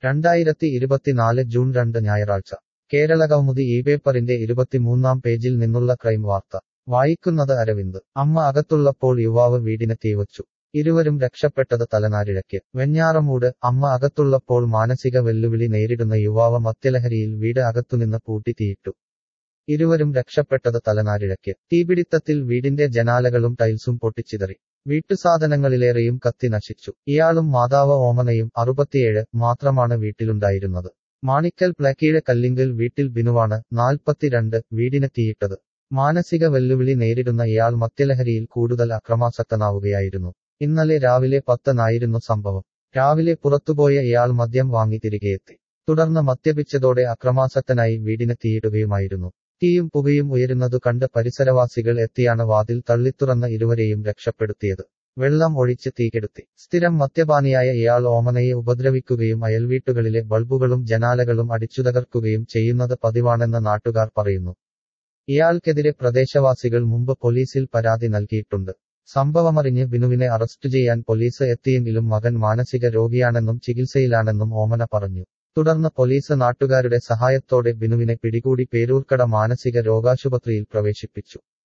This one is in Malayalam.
2024 ജൂൺ 2 ഞായറാഴ്ച കേരളകൗമുദി ഈ പേപ്പറിന്റെ 23-ാം പേജിൽ നിന്നുള്ള ക്രൈം വാർത്ത വായിക്കുന്നത് അരവിന്ദ് അമ്മ അകത്തുള്ളപ്പോൾ യുവാവ് വീടിന് തീവച്ചു ഇരുവരും രക്ഷപ്പെട്ടത് തലനാരിഴയ്ക്ക് വെഞ്ഞാറമൂട് അമ്മ അകത്തുള്ളപ്പോൾ മാനസിക വെല്ലുവിളി നേരിടുന്ന യുവാവ് മദ്യലഹരിയിൽ വീട് അകത്തുനിന്ന് പൂട്ടി തീയിട്ടു ഇരുവരും രക്ഷപ്പെട്ടത് തലനാരിഴയ്ക്ക് തീപിടിത്തത്തിൽ വീടിന്റെ ജനാലകളും ടൈൽസും പൊട്ടിച്ചിതറി വീട്ടുസാധനങ്ങളിലേറെയും കത്തി നശിച്ചു ഇയാളും മാതാവ് ഓമനയും 67 മാത്രമാണ് വീട്ടിലുണ്ടായിരുന്നത് മാണിക്കൽ പ്ലക്കീഴ് കല്ലിങ്കൽ വീട്ടിൽ ബിനുവാണ് 42 വീടിന് തീയിട്ടത് മാനസിക വെല്ലുവിളി നേരിടുന്ന ഇയാൾ മദ്യലഹരിയിൽ കൂടുതൽ അക്രമാസക്തനാവുകയായിരുന്നു ഇന്നലെ രാവിലെ 10-നായിരുന്നു സംഭവം രാവിലെ പുറത്തുപോയ ഇയാൾ മദ്യം വാങ്ങി തിരികെയെത്തി തുടർന്ന് മദ്യപിച്ചതോടെ അക്രമാസക്തനായി വീടിന് തീയിടുകയുമായിരുന്നു തീയും പുകയും ഉയരുന്നതു കണ്ട് പരിസരവാസികൾ എത്തിയാണ് വാതിൽ തള്ളിത്തുറന്ന ഇരുവരെയും രക്ഷപ്പെടുത്തിയത് വെള്ളം ഒഴിച്ച് തീകെടുത്തി സ്ഥിരം മദ്യപാനിയായ ഇയാൾ ഓമനയെ ഉപദ്രവിക്കുകയും അയൽവീട്ടുകളിലെ ബൾബുകളും ജനാലകളും അടിച്ചുതകർക്കുകയും ചെയ്യുന്നത് പതിവാണെന്ന് നാട്ടുകാർ പറയുന്നു ഇയാൾക്കെതിരെ പ്രദേശവാസികൾ മുമ്പ് പോലീസിൽ പരാതി നൽകിയിട്ടുണ്ട് സംഭവമറിഞ്ഞ് ബിനുവിനെ അറസ്റ്റ് ചെയ്യാൻ പോലീസ് എത്തിയെങ്കിലും മകൻ മാനസിക രോഗിയാണെന്നും ചികിത്സയിലാണെന്നും ഓമന പറഞ്ഞു തുടർന്ന് പോലീസ് നാട്ടുകാരുടെ സഹായത്തോടെ ബിനുവിനെ പിടികൂടി പേരൂർക്കട മാനസിക രോഗാശുപത്രിയിൽ പ്രവേശിപ്പിച്ചു